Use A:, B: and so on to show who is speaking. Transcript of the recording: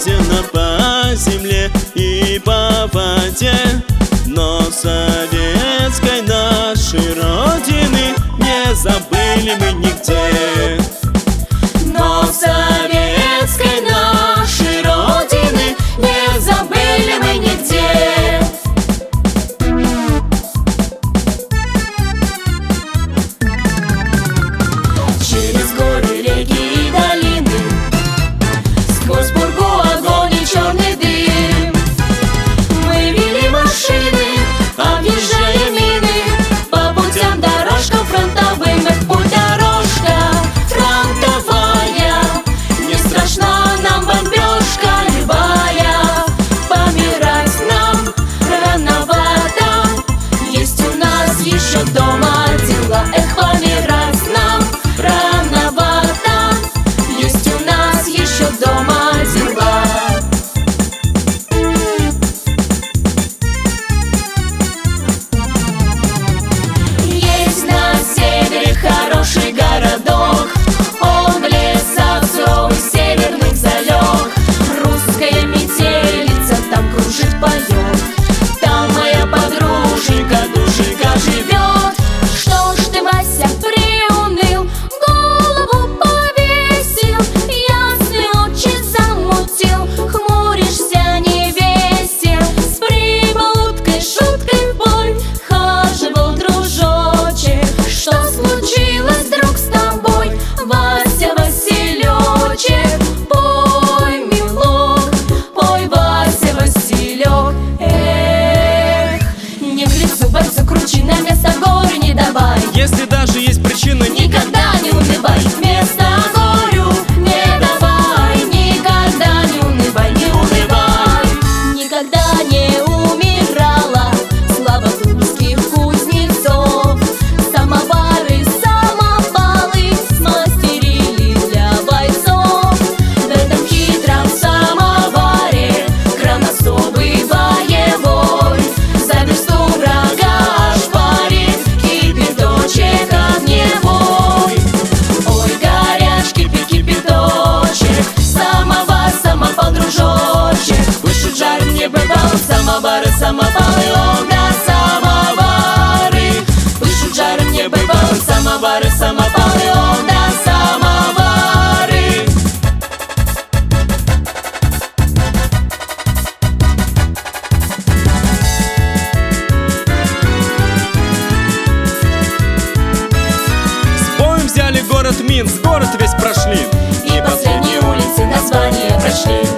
A: родина по земле и по воде, но советской нашей родины не забыли мы нигде.
B: Но советской нашей родины не забыли мы нигде. Через горы, реки и долины, сквозь пургу, огонь и черный дым, мы вели машины, объезжая мины, по путям дорожкам фронтовым. Их путь дорожка фронтовая, не страшна нам бомбежка любая. Помирать нам рановато, есть у нас еще дома дела. Эх, помирать нам рановато, есть у нас еще дома дела. Есть на севере хороший городок, он в лесах суровых северных залег. Русская метелица там кружит, поет, там моя подруженька, душенька живет. Что ж ты, Вася, приуныл, голову повесил, ясные очи замутил, хмуришься не весел, с прибауткой, шуткой в бой хаживал дружочек. Что случилось, друг, с тобой, Вася Василечек? Пой, милок, пой, Вася Василек. Эх, не в лицо бойцу кручи, на место горы не давай.
A: Если даже есть причина,
B: Никогда не унывай, вместо горю не давай. Никогда не унывай, не унывай. Никогда не умирала слава тульских кузнецов. Самовары, самопалы смастерили для бойцов. В этом хитром самоваре кран особый боевой, за версту врага ошпарит кипяточек огневой. Ой, горяч, кипит кипяточек, самопал, дружочек. Выше жар не бывал, самовары, самопалы, о да, самовары. Выше жар не бывал, самовары, самопалы, о да, самовары.
A: с боем взяли город Минск, город весь прошли.
B: И последние улицы названия прочли.